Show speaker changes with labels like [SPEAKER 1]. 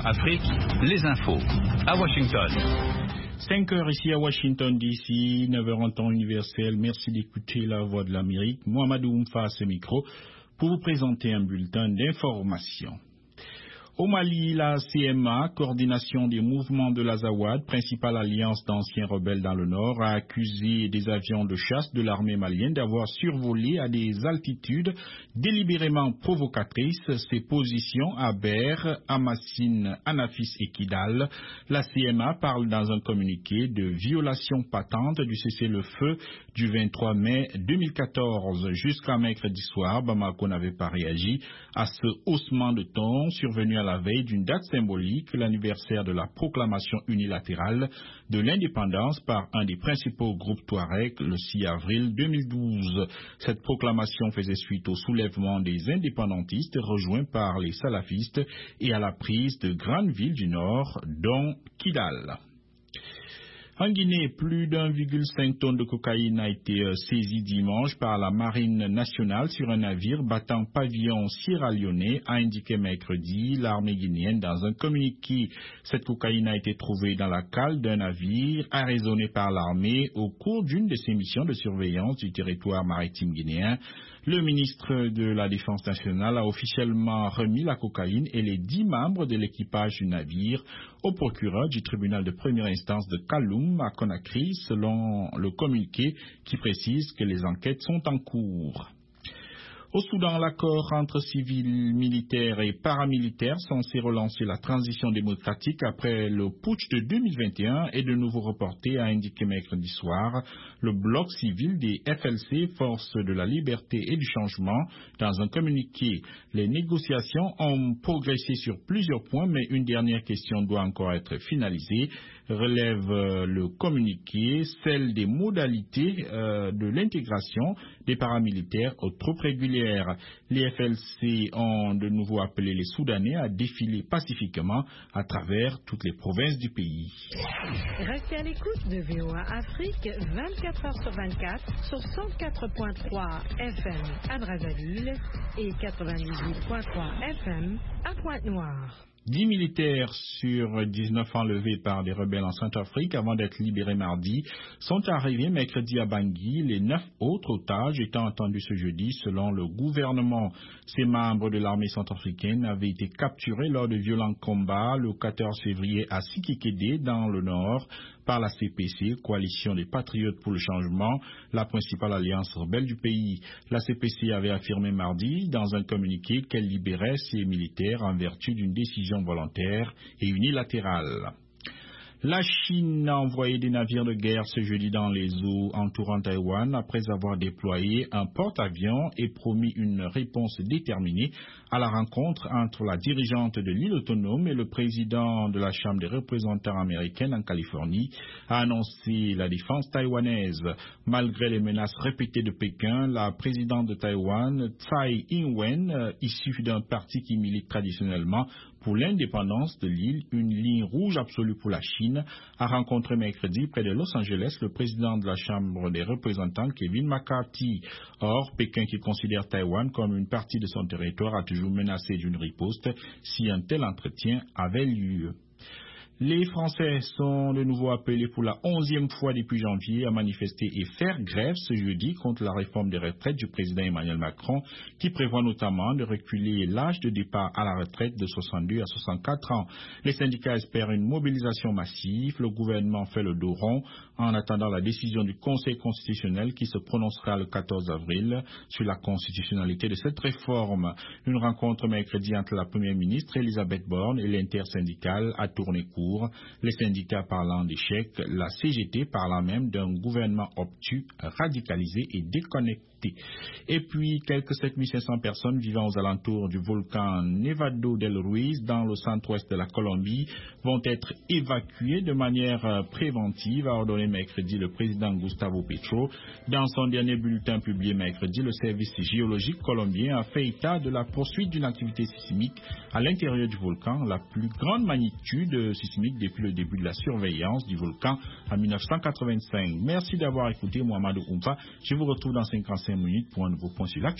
[SPEAKER 1] Afrique, les infos. À Washington.
[SPEAKER 2] 5 heures ici à Washington DC, 9 heures en temps universel. Merci d'écouter la voix de l'Amérique. Mohamedou Oumfa à ce micro pour vous présenter un bulletin d'information. Au Mali, la CMA, coordination des mouvements de l'Azawad, principale alliance d'anciens rebelles dans le Nord, a accusé des avions de chasse de l'armée malienne d'avoir survolé à des altitudes délibérément provocatrices ses positions à Ber, Amassine, Anafis et Kidal. La CMA parle dans un communiqué de violation patente du cessez-le-feu du 23 mai 2014. Jusqu'à mercredi soir, Bamako n'avait pas réagi à ce haussement de ton survenu à la veille d'une date symbolique, l'anniversaire de la proclamation unilatérale de l'indépendance par un des principaux groupes Touareg le 6 avril 2012. Cette proclamation faisait suite au soulèvement des indépendantistes rejoints par les salafistes et à la prise de grandes villes du Nord, dont Kidal. En Guinée, plus d'1,5 tonnes de cocaïne a été saisie dimanche par la Marine nationale sur un navire battant pavillon sierra-léonais, a indiqué mercredi l'armée guinéenne dans un communiqué. Cette cocaïne a été trouvée dans la cale d'un navire arraisonné par l'armée au cours d'une de ses missions de surveillance du territoire maritime guinéen. Le ministre de la Défense nationale a officiellement remis la cocaïne et les 10 membres de l'équipage du navire au procureur du tribunal de première instance de Kaloum à Conakry, selon le communiqué qui précise que les enquêtes sont en cours. Au Soudan, l'accord entre civils, militaires et paramilitaires censé relancer la transition démocratique après le putsch de 2021 est de nouveau reporté, a indiqué mercredi soir le bloc civil des FLC, Forces de la Liberté et du Changement, dans un communiqué. Les négociations ont progressé sur plusieurs points, mais une dernière question doit encore être finalisée, relève le communiqué, celle des modalités de l'intégration des paramilitaires aux troupes régulières. Les FLC ont de nouveau appelé les Soudanais à défiler pacifiquement à travers toutes les provinces du pays.
[SPEAKER 3] Restez à l'écoute de VOA Afrique 24 heures sur 24 sur 104.3 FM à Brazzaville et 98.3 FM à Pointe-Noire.
[SPEAKER 2] 10 militaires sur 19 enlevés par des rebelles en Centrafrique avant d'être libérés mardi sont arrivés mercredi à Bangui, les 9 autres otages étant entendus ce jeudi selon le gouvernement. Ces membres de l'armée centrafricaine avaient été capturés lors de violents combats le 14 février à Sikikede dans le nord par la CPC, coalition des patriotes pour le changement, la principale alliance rebelle du pays. La CPC avait affirmé mardi dans un communiqué qu'elle libérait ces militaires en vertu d'une décision volontaire et unilatérale. La Chine a envoyé des navires de guerre ce jeudi dans les eaux entourant Taïwan après avoir déployé un porte-avions et promis une réponse déterminée à la rencontre entre la dirigeante de l'île autonome et le président de la Chambre des représentants américaine en Californie, a annoncé la défense taïwanaise. Malgré les menaces répétées de Pékin, la présidente de Taïwan, Tsai Ing-wen, issue d'un parti qui milite traditionnellement pour l'indépendance de l'île, une ligne rouge absolue pour la Chine, a rencontré mercredi près de Los Angeles le président de la Chambre des représentants, Kevin McCarthy. Or, Pékin, qui considère Taïwan comme une partie de son territoire, a toujours menacé d'une riposte si un tel entretien avait lieu. Les Français sont de nouveau appelés pour la 11e fois depuis janvier à manifester et faire grève ce jeudi contre la réforme des retraites du président Emmanuel Macron, qui prévoit notamment de reculer l'âge de départ à la retraite de 62 à 64 ans. Les syndicats espèrent une mobilisation massive. Le gouvernement fait le dos rond en attendant la décision du Conseil constitutionnel qui se prononcera le 14 avril sur la constitutionnalité de cette réforme. Une rencontre mercredi entre la première ministre Elisabeth Borne et l'intersyndicale a tourné court. Les syndicats parlant d'échec, la CGT parlant même d'un gouvernement obtus, radicalisé et déconnecté. Et puis, quelques 7500 personnes vivant aux alentours du volcan Nevado del Ruiz dans le centre-ouest de la Colombie vont être évacuées de manière préventive, a ordonné mercredi le président Gustavo Petro. Dans son dernier bulletin publié mercredi, le service géologique colombien a fait état de la poursuite d'une activité sismique à l'intérieur du volcan, la plus grande magnitude sismique depuis le début de la surveillance du volcan en 1985. Merci d'avoir écouté Mohamedou Oumfa. Je vous retrouve dans 55 minutes pour un nouveau point sur l'actualité.